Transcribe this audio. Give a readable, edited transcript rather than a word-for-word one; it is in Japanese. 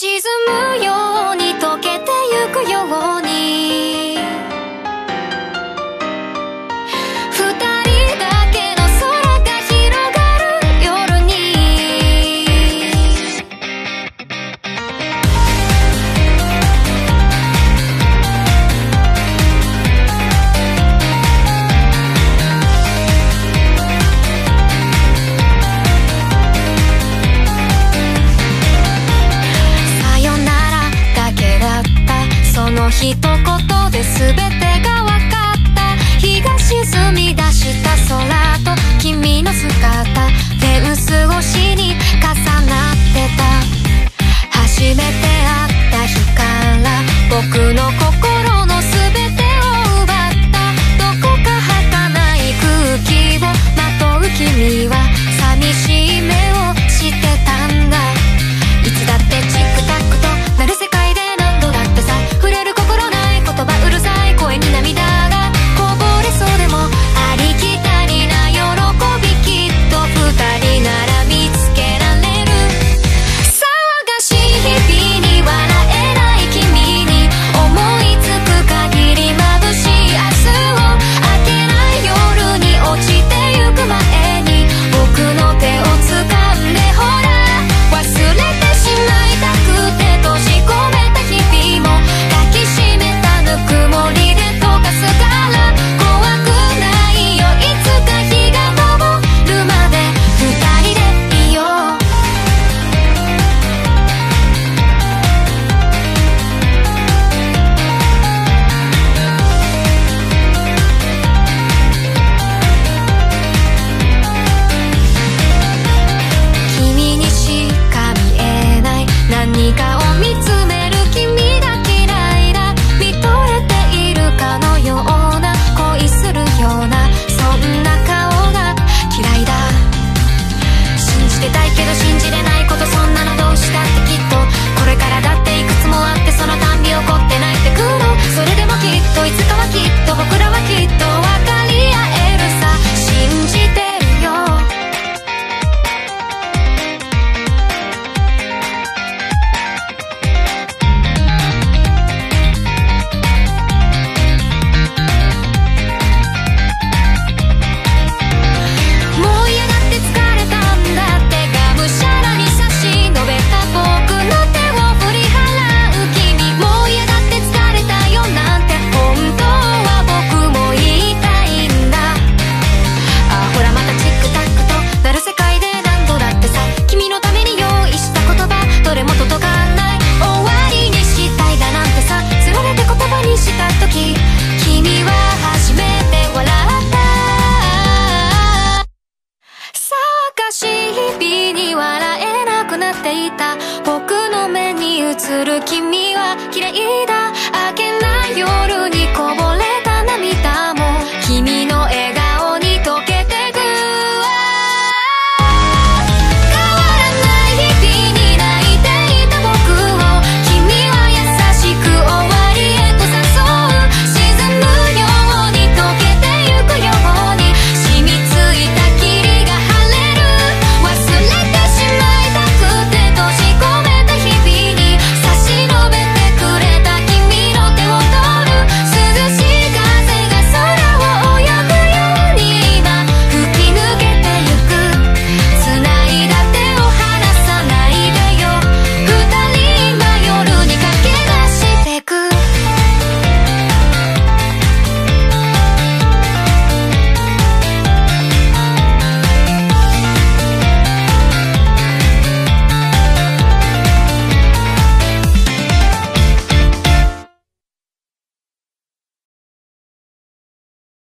沈むように溶けてゆくように二人だけの空が広がる夜にさよならだけだったその一言で全てが分かった日が沈み出した空と君の姿フェンス越しに重なってた初めて会った日から僕の心の全てを奪ったどこか儚い空気をまとう君は寂しい目をしてたんだいつだってチックタックとなる世界で何度だってさ触れる心ない言葉うるさい声に涙がこぼれそうでもありきたりな喜びきっと二人なら見つけられる騒がしい日々に笑えない君に思いつく限り眩しい明日を明けない夜に落ちてゆく前に僕の手を掴んでほら忘れてしまいたくて閉じ込めた日々も抱きしめたぬくもりで溶かすから怖くないよいつか日が昇るまで二人でいよう君にしか見えない何かを見つめる君が嫌いだ見とれているかのような恋するようなそんな顔が嫌いだ信じてたいけど信じれないことそんなのどうしたってきっとこれからだっていくつもあってそのたんび起こって泣いてくのそれでもきっといつかはきっと僕らはきっと分かり合えるさ信じてるよもう嫌だって疲れたんだってがむしゃらに差し伸べた僕の手を振り払う君もう嫌だって疲れたよなんて本当は僕も言いたいんだあほらまたチックタックとなる世界で何度だってさ君のために用意した言葉どれも届かない終わりにしたいだなんてさつられて言葉にした時君は初めて笑った騒がしい日々に笑えなくなっていた僕の目に映る君は綺麗だ明けない夜にこぼれ